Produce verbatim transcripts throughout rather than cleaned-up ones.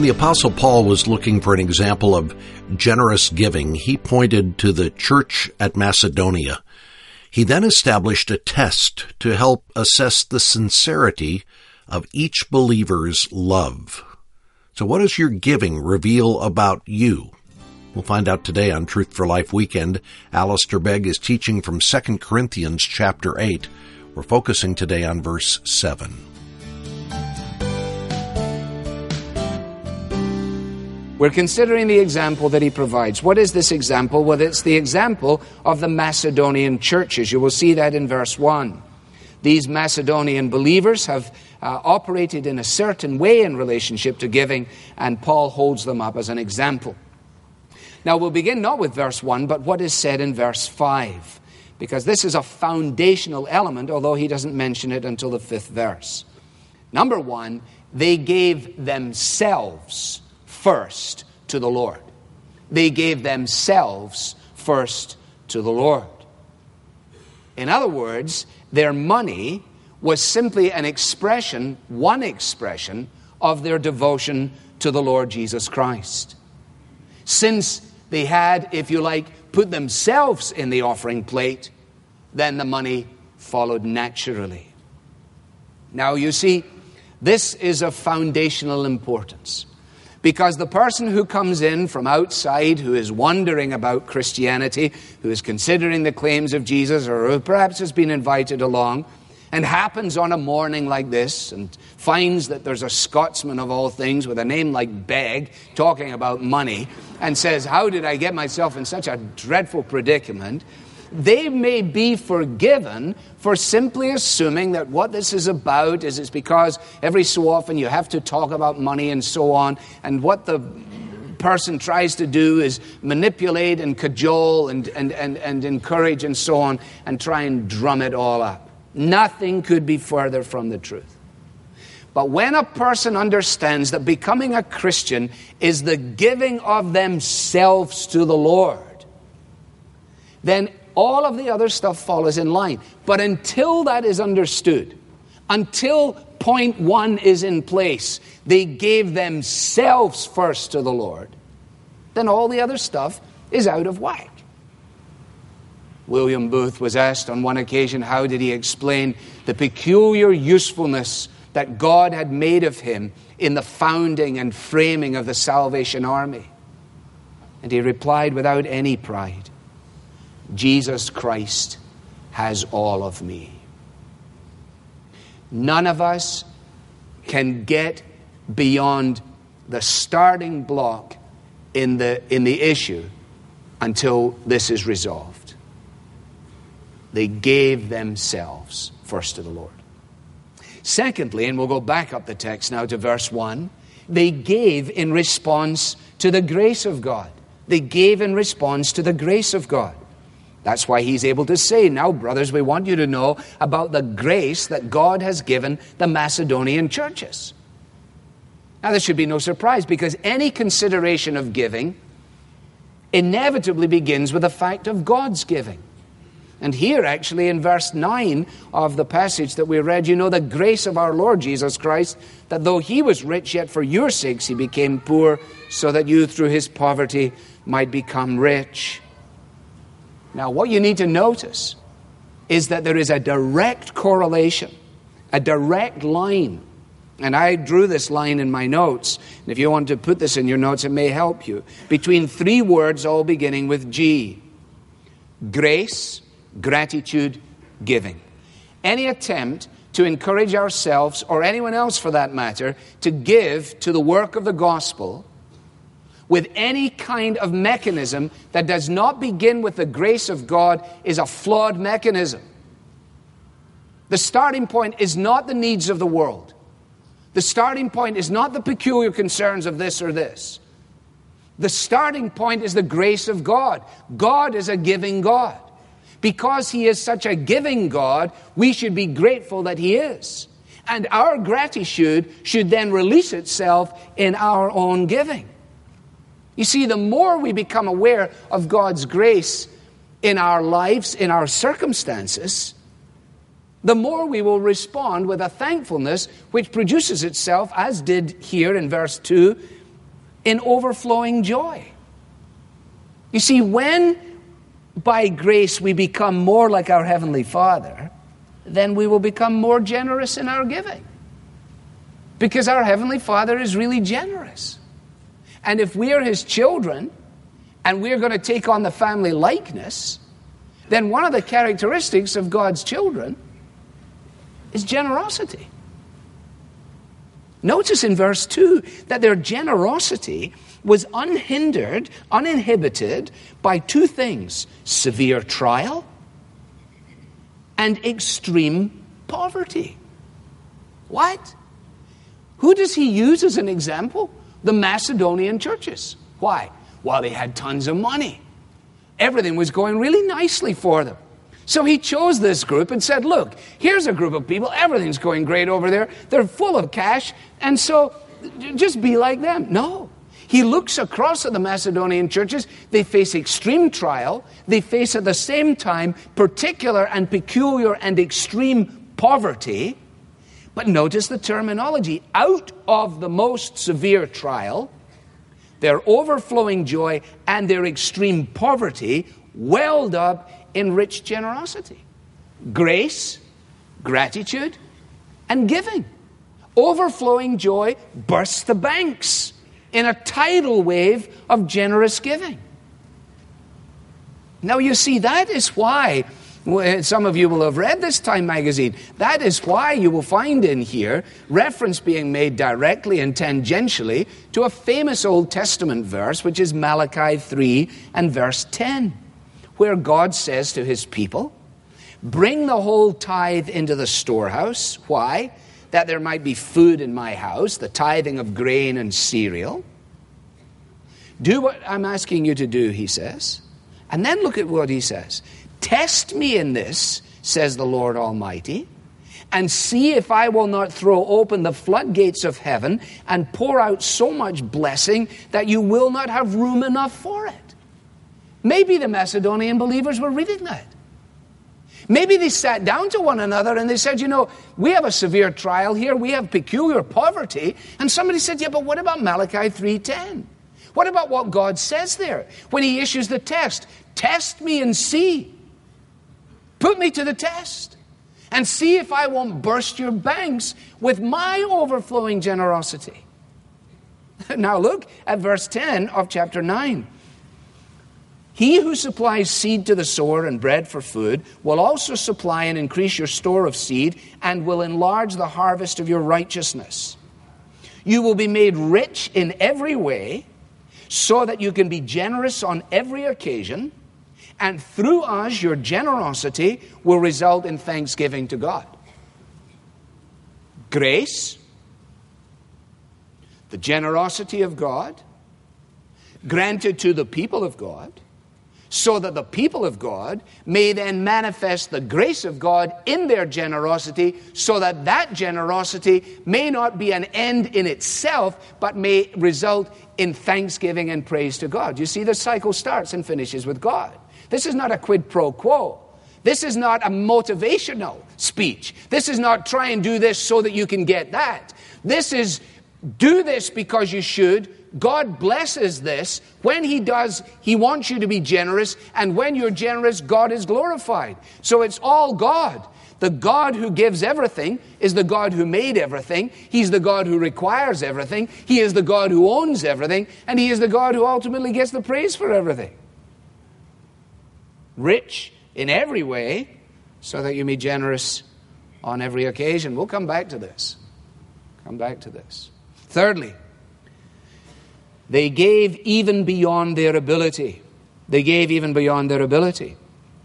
the Apostle Paul was looking for an example of generous giving, he pointed to the church at Macedonia. He then established a test to help assess the sincerity of each believer's love. So what does your giving reveal about you? We'll find out today on Truth for Life Weekend. Alistair Begg is teaching from Second Corinthians chapter eight. We're focusing today on verse seven. We're considering the example that he provides. What is this example? Well, it's the example of the Macedonian churches. You will see that in verse one. These Macedonian believers have uh, operated in a certain way in relationship to giving, and Paul holds them up as an example. Now, we'll begin not with verse one, but what is said in verse five, because this is a foundational element, although he doesn't mention it until the fifth verse. Number one, they gave themselves first to the Lord. They gave themselves first to the Lord. In other words, their money was simply an expression, one expression, of their devotion to the Lord Jesus Christ. Since they had, if you like, put themselves in the offering plate, then the money followed naturally. Now, you see, this is of foundational importance. Because the person who comes in from outside, who is wondering about Christianity, who is considering the claims of Jesus, or who perhaps has been invited along, and happens on a morning like this, and finds that there's a Scotsman of all things with a name like Begg talking about money, and says, how did I get myself in such a dreadful predicament? They may be forgiven for simply assuming that what this is about is it's because every so often you have to talk about money and so on, and what the person tries to do is manipulate and cajole and, and, and, and encourage and so on, and try and drum it all up. Nothing could be further from the truth. But when a person understands that becoming a Christian is the giving of themselves to the Lord, then all of the other stuff follows in line. But until that is understood, until point one is in place, they gave themselves first to the Lord, then all the other stuff is out of whack. William Booth was asked on one occasion, how did he explain the peculiar usefulness that God had made of him in the founding and framing of the Salvation Army? And he replied without any pride, Jesus Christ has all of me. None of us can get beyond the starting block in the, in the issue until this is resolved. They gave themselves first to the Lord. Secondly, and we'll go back up the text now to verse one, they gave in response to the grace of God. They gave in response to the grace of God. That's why he's able to say, now, brothers, we want you to know about the grace that God has given the Macedonian churches. Now, this should be no surprise, because any consideration of giving inevitably begins with the fact of God's giving. And here, actually, in verse nine of the passage that we read, you know the grace of our Lord Jesus Christ, that though he was rich, yet for your sakes he became poor, so that you through his poverty might become rich. Now, what you need to notice is that there is a direct correlation, a direct line. And I drew this line in my notes. And if you want to put this in your notes, it may help you. Between three words all beginning with G. Grace, gratitude, giving. Any attempt to encourage ourselves, or anyone else for that matter, to give to the work of the gospel with any kind of mechanism that does not begin with the grace of God is a flawed mechanism. The starting point is not the needs of the world. The starting point is not the peculiar concerns of this or this. The starting point is the grace of God. God is a giving God. Because he is such a giving God, we should be grateful that he is. And our gratitude should then release itself in our own giving. You see, the more we become aware of God's grace in our lives, in our circumstances, the more we will respond with a thankfulness which produces itself, as did here in verse two, in overflowing joy. You see, when by grace we become more like our Heavenly Father, then we will become more generous in our giving. Because our Heavenly Father is really generous. And if we are His children, and we're going to take on the family likeness, then one of the characteristics of God's children is generosity. Notice in verse two that their generosity was unhindered, uninhibited by two things: severe trial and extreme poverty. What? Who does he use as an example? The Macedonian churches. Why? Well, they had tons of money. Everything was going really nicely for them. So he chose this group and said, look, here's a group of people. Everything's going great over there. They're full of cash. And so just be like them. No. He looks across at the Macedonian churches. They face extreme trial. They face at the same time particular and peculiar and extreme poverty. But notice the terminology. Out of the most severe trial, their overflowing joy and their extreme poverty welled up in rich generosity. Grace, gratitude, and giving. Overflowing joy bursts the banks in a tidal wave of generous giving. Now you see, that is why, some of you will have read this Time magazine, that is why you will find in here reference being made directly and tangentially to a famous Old Testament verse, which is Malachi three and verse ten, where God says to His people, bring the whole tithe into the storehouse. Why? That there might be food in my house, the tithing of grain and cereal. Do what I'm asking you to do, he says. And then look at what he says. Test me in this, says the Lord Almighty, and see if I will not throw open the floodgates of heaven and pour out so much blessing that you will not have room enough for it. Maybe the Macedonian believers were reading that. Maybe they sat down to one another and they said, you know, we have a severe trial here. We have peculiar poverty. And somebody said, yeah, but what about Malachi three ten? What about what God says there when He issues the test? Test me and see. Put me to the test and see if I won't burst your banks with my overflowing generosity. Now look at verse ten of chapter nine. He who supplies seed to the sower and bread for food will also supply and increase your store of seed and will enlarge the harvest of your righteousness. You will be made rich in every way so that you can be generous on every occasion, and through us your generosity will result in thanksgiving to God. Grace, the generosity of God, granted to the people of God, so that the people of God may then manifest the grace of God in their generosity, so that that generosity may not be an end in itself, but may result in thanksgiving and praise to God. You see, the cycle starts and finishes with God. This is not a quid pro quo. This is not a motivational speech. This is not try and do this so that you can get that. This is do this because you should. God blesses this. When He does, He wants you to be generous. And when you're generous, God is glorified. So it's all God. The God who gives everything is the God who made everything. He's the God who requires everything. He is the God who owns everything. And He is the God who ultimately gets the praise for everything. Rich in every way, so that you may be generous on every occasion. We'll come back to this. Come back to this. Thirdly, they gave even beyond their ability. They gave even beyond their ability.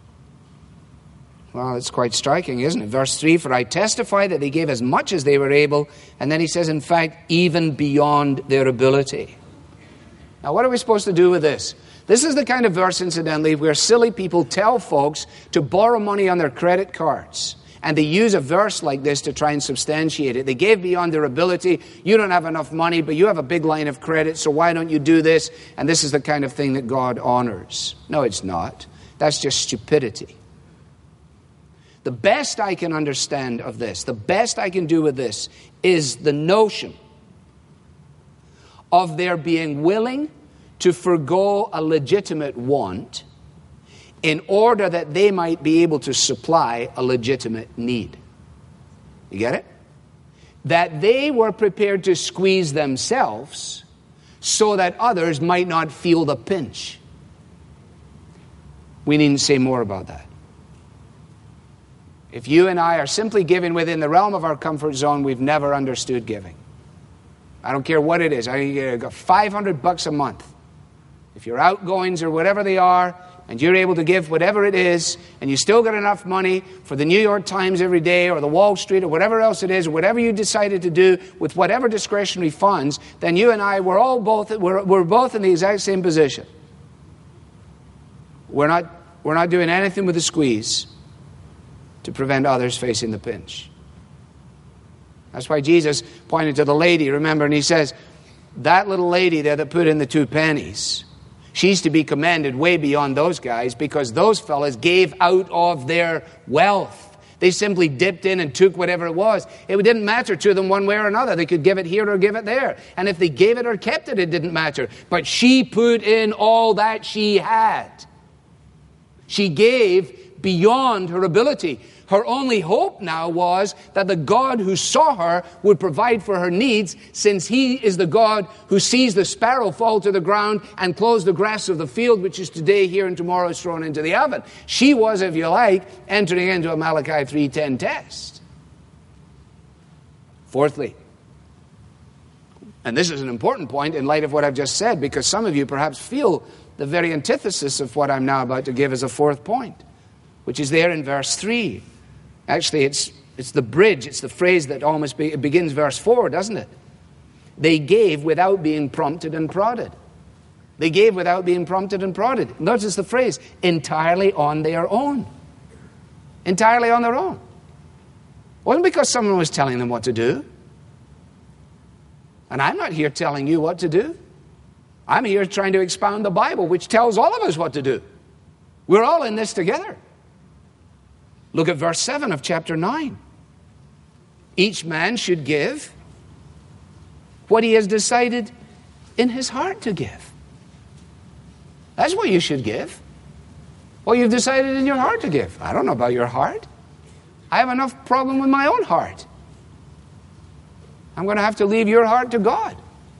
Well, it's quite striking, isn't it? Verse three, for I testify that they gave as much as they were able. And then he says, in fact, even beyond their ability. Now, what are we supposed to do with this? This is the kind of verse, incidentally, where silly people tell folks to borrow money on their credit cards. And they use a verse like this to try and substantiate it. They gave beyond their ability. You don't have enough money, but you have a big line of credit, so why don't you do this? And this is the kind of thing that God honors. No, it's not. That's just stupidity. The best I can understand of this, the best I can do with this, is the notion of their being willing to forgo a legitimate want in order that they might be able to supply a legitimate need. You get it? That they were prepared to squeeze themselves so that others might not feel the pinch. We needn't say more about that. If you and I are simply giving within the realm of our comfort zone, we've never understood giving. I don't care what it is. I got five hundred bucks a month. If your outgoings or whatever they are, and you're able to give whatever it is, and you still got enough money for the New York Times every day, or the Wall Street, or whatever else it is, or whatever you decided to do with whatever discretionary funds, then you and I, we're all both, we're, we're both in the exact same position. We're not, we're not doing anything with the squeeze to prevent others facing the pinch. That's why Jesus pointed to the lady, remember, and he says, that little lady there that put in the two pennies, she's to be commended way beyond those guys, because those fellas gave out of their wealth. They simply dipped in and took whatever it was. It didn't matter to them one way or another. They could give it here or give it there. And if they gave it or kept it, it didn't matter. But she put in all that she had. She gave beyond her ability. Her only hope now was that the God who saw her would provide for her needs, since he is the God who sees the sparrow fall to the ground and clothes the grass of the field, which is today here and tomorrow is thrown into the oven. She was, if you like, entering into a Malachi three ten test. Fourthly, and this is an important point in light of what I've just said, because some of you perhaps feel the very antithesis of what I'm now about to give as a fourth point, which is there in verse three. Actually, it's it's the bridge, it's the phrase that almost be, it begins verse four, doesn't it? They gave without being prompted and prodded. They gave without being prompted and prodded. Notice the phrase, entirely on their own. Entirely on their own. It wasn't because someone was telling them what to do. And I'm not here telling you what to do. I'm here trying to expound the Bible, which tells all of us what to do. We're all in this together. Look at verse seven of chapter nine. Each man should give what he has decided in his heart to give. That's what you should give. What you've decided in your heart to give. I don't know about your heart. I have enough problem with my own heart. I'm going to have to leave your heart to God.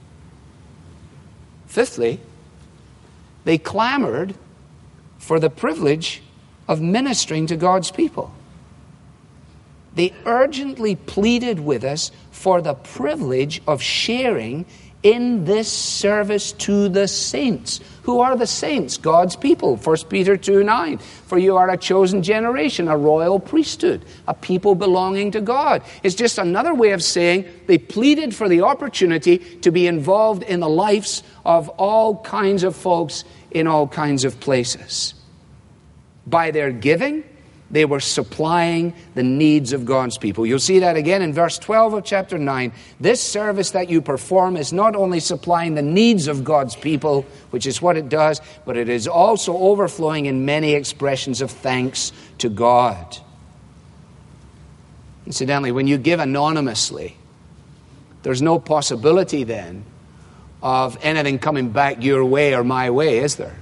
Fifthly, they clamored for the privilege of ministering to God's people. They urgently pleaded with us for the privilege of sharing in this service to the saints. Who are the saints? God's people. First Peter two nine. For you are a chosen generation, a royal priesthood, a people belonging to God. It's just another way of saying they pleaded for the opportunity to be involved in the lives of all kinds of folks in all kinds of places. By their giving, they were supplying the needs of God's people. You'll see that again in verse twelve of chapter nine. This service that you perform is not only supplying the needs of God's people, which is what it does, but it is also overflowing in many expressions of thanks to God. Incidentally, when you give anonymously, there's no possibility then of anything coming back your way or my way, is there?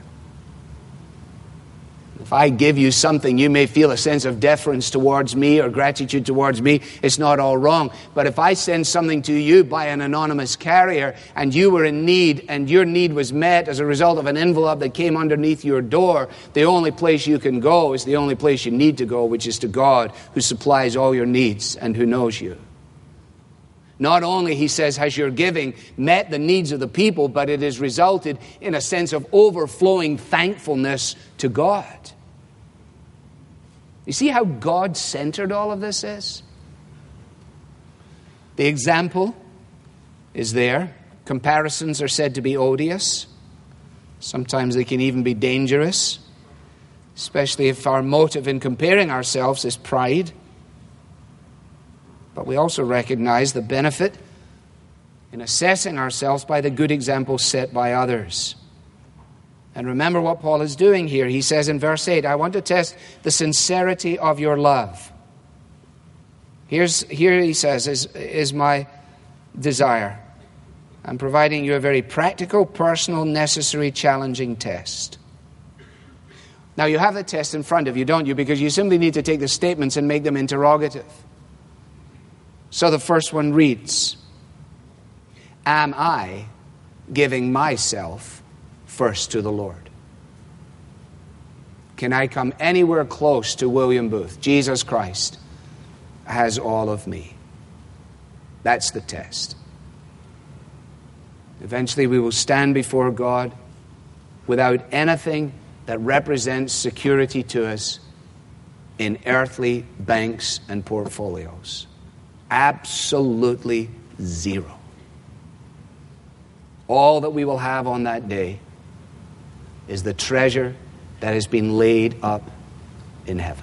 If I give you something, you may feel a sense of deference towards me or gratitude towards me. It's not all wrong. But if I send something to you by an anonymous carrier and you were in need and your need was met as a result of an envelope that came underneath your door, the only place you can go is the only place you need to go, which is to God, who supplies all your needs and who knows you. Not only, he says, has your giving met the needs of the people, but it has resulted in a sense of overflowing thankfulness to God. You see how God-centered all of this is? The example is there. Comparisons are said to be odious. Sometimes they can even be dangerous, especially if our motive in comparing ourselves is pride. But we also recognize the benefit in assessing ourselves by the good example set by others. And remember what Paul is doing here. He says in verse eight, I want to test the sincerity of your love. Here's, here he says, is, is my desire. I'm providing you a very practical, personal, necessary, challenging test. Now, you have the test in front of you, don't you? Because you simply need to take the statements and make them interrogative. So the first one reads, am I giving myself first to the Lord? Can I come anywhere close to William Booth? Jesus Christ has all of me. That's the test. Eventually we will stand before God without anything that represents security to us in earthly banks and portfolios. Absolutely zero. All that we will have on that day is the treasure that has been laid up in heaven.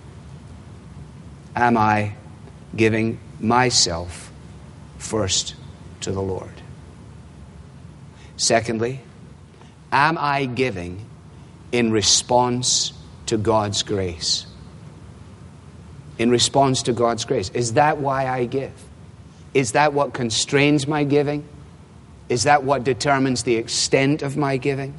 Am I giving myself first to the Lord? Secondly, am I giving in response to God's grace? In response to God's grace. Is that why I give? Is that what constrains my giving? Is that what determines the extent of my giving?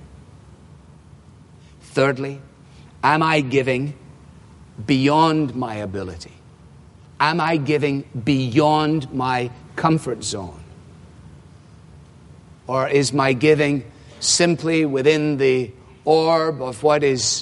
Thirdly, am I giving beyond my ability? Am I giving beyond my comfort zone? Or is my giving simply within the orb of what is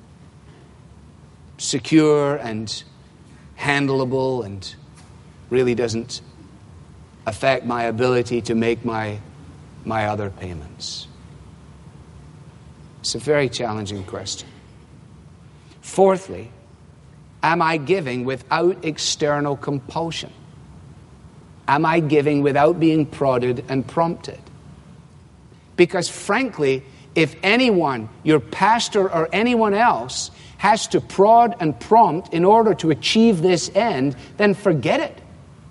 secure and handleable and really doesn't affect my ability to make my, my other payments? It's a very challenging question. Fourthly, am I giving without external compulsion? Am I giving without being prodded and prompted? Because frankly, if anyone, your pastor or anyone else, has to prod and prompt in order to achieve this end, then forget it.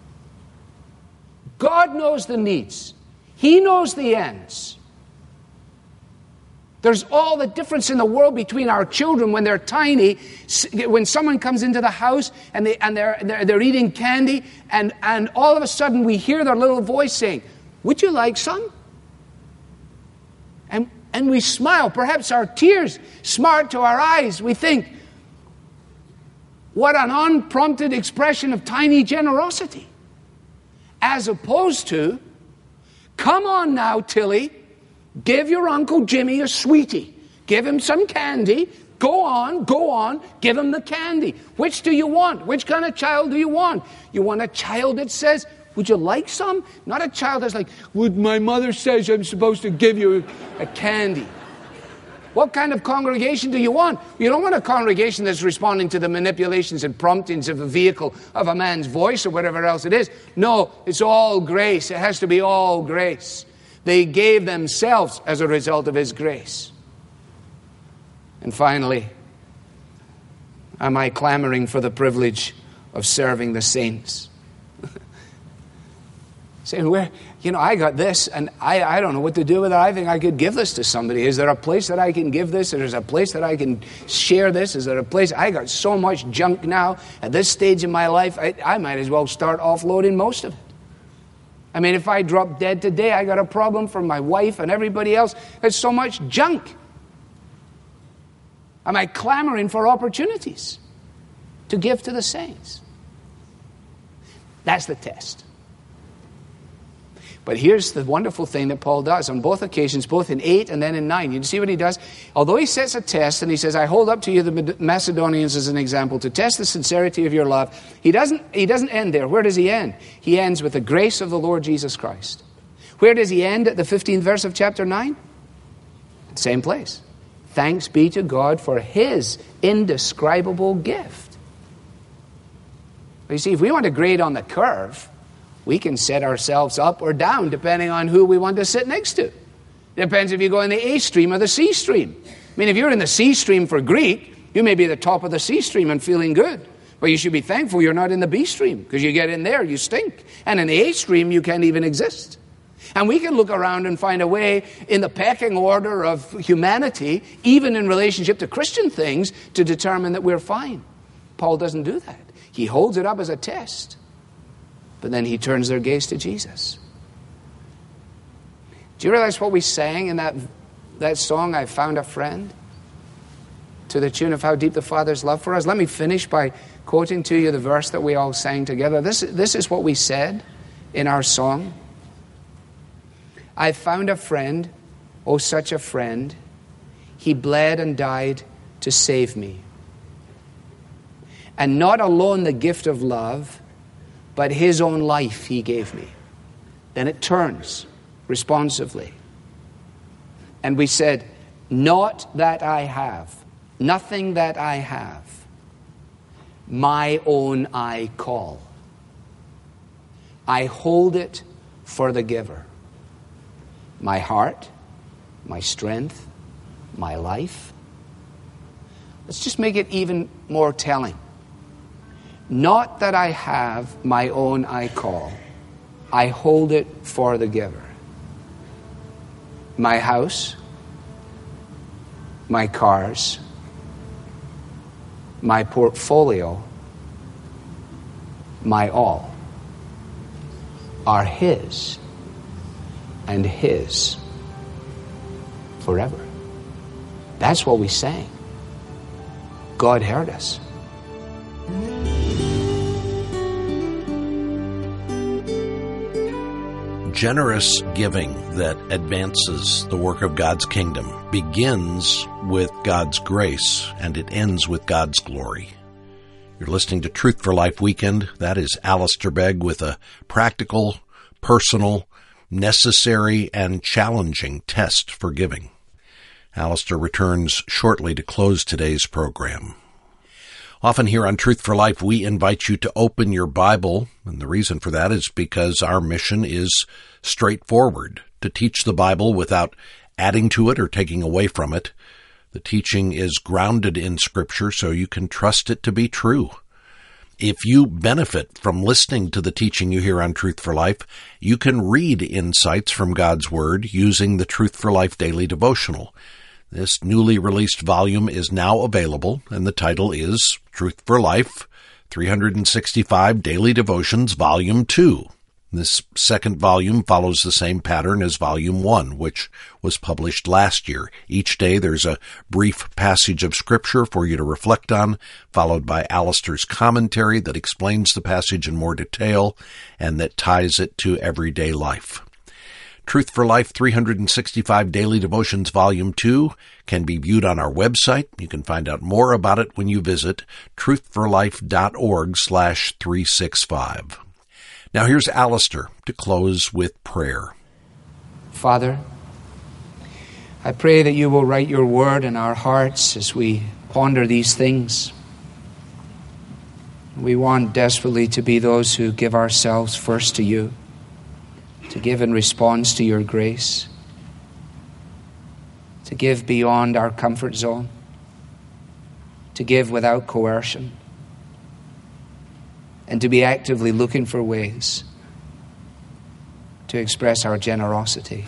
God knows the needs. He knows the ends. There's all the difference in the world between our children when they're tiny, when someone comes into the house and, they, and they're, they're, they're eating candy, and, and all of a sudden we hear their little voice saying, would you like some? And, and we smile. Perhaps our tears smart to our eyes. We think, what an unprompted expression of tiny generosity. As opposed to, come on now, Tilly, give your Uncle Jimmy a sweetie. Give him some candy. Go on, go on, give him the candy. Which do you want? Which kind of child do you want? You want a child that says, would you like some? Not a child that's like, would my mother says I'm supposed to give you a candy. What kind of congregation do you want? You don't want a congregation that's responding to the manipulations and promptings of a vehicle, of a man's voice or whatever else it is. No, it's all grace. It has to be all grace. They gave themselves as a result of His grace. And finally, am I clamoring for the privilege of serving the saints? Saying, where, you know, I got this, and I, I don't know what to do with it. I think I could give this to somebody. Is there a place that I can give this? Is there a place that I can share this? Is there a place? I got so much junk now at this stage in my life, I, I might as well start offloading most of it. I mean, if I drop dead today, I got a problem for my wife and everybody else. There's so much junk. Am I clamoring for opportunities to give to the saints? That's the test. But here's the wonderful thing that Paul does on both occasions, both in eight and then in nine. You see what he does? Although he sets a test and he says, I hold up to you the Macedonians as an example to test the sincerity of your love, he doesn't, he doesn't end there. Where does he end? He ends with the grace of the Lord Jesus Christ. Where does he end at the fifteenth verse of chapter nine? Same place. Thanks be to God for His indescribable gift. But you see, if we want to grade on the curve, we can set ourselves up or down depending on who we want to sit next to. It depends if you go in the A stream or the C stream. I mean, if you're in the C stream for Greek, you may be at the top of the C stream and feeling good. But you should be thankful you're not in the B stream, because you get in there, you stink. And in the A stream, you can't even exist. And we can look around and find a way in the pecking order of humanity, even in relationship to Christian things, to determine that we're fine. Paul doesn't do that. He holds it up as a test. But then he turns their gaze to Jesus. Do you realize what we sang in that, that song, I Found a Friend? To the tune of How Deep the Father's Love for Us. Let me finish by quoting to you the verse that we all sang together. This, this is what we said in our song. I found a friend, oh such a friend. He bled and died to save me. And not alone the gift of love, but his own life he gave me. Then it turns responsively. And we said, not that I have, nothing that I have, my own I call. I hold it for the giver. My heart, my strength, my life. Let's just make it even more telling. Not that I have my own I call. I hold it for the giver. My house, my cars, my portfolio, my all are his and his forever. That's what we sang. God heard us. Generous giving that advances the work of God's kingdom begins with God's grace and it ends with God's glory. You're listening to Truth for Life Weekend. That is Alistair Begg with a practical, personal, necessary, and challenging test for giving. Alistair returns shortly to close today's program. Often here on Truth for Life, we invite you to open your Bible, and the reason for that is because our mission is straightforward, to teach the Bible without adding to it or taking away from it. The teaching is grounded in Scripture, so you can trust it to be true. If you benefit from listening to the teaching you hear on Truth for Life, you can read insights from God's Word using the Truth for Life Daily Devotional. This newly released volume is now available, and the title is Truth for Life, three hundred sixty-five Daily Devotions, Volume two. This second volume follows the same pattern as Volume one, which was published last year. Each day there's a brief passage of Scripture for you to reflect on, followed by Alistair's commentary that explains the passage in more detail and that ties it to everyday life. Truth for Life three hundred sixty-five Daily Devotions Volume two can be viewed on our website. You can find out more about it when you visit truthforlife.org slash 365. Now here's Alistair to close with prayer. Father, I pray that you will write your word in our hearts as we ponder these things. We want desperately to be those who give ourselves first to you, to give in response to your grace, to give beyond our comfort zone, to give without coercion, and to be actively looking for ways to express our generosity.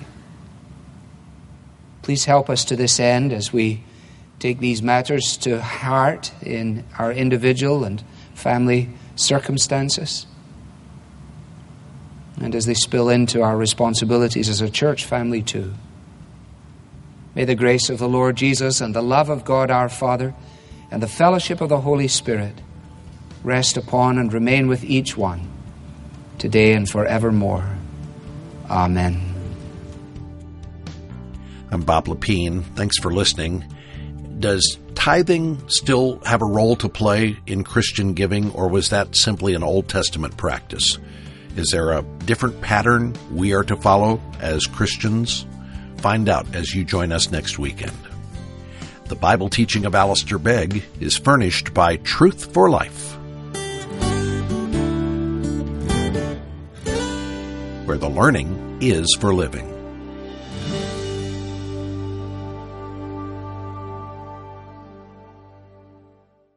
Please help us to this end as we take these matters to heart in our individual and family circumstances, and as they spill into our responsibilities as a church family too. May the grace of the Lord Jesus and the love of God our Father and the fellowship of the Holy Spirit rest upon and remain with each one today and forevermore. Amen. I'm Bob Lepine. Thanks for listening. Does tithing still have a role to play in Christian giving, or was that simply an Old Testament practice? Is there a different pattern we are to follow as Christians? Find out as you join us next weekend. The Bible teaching of Alistair Begg is furnished by Truth for Life, where the learning is for living.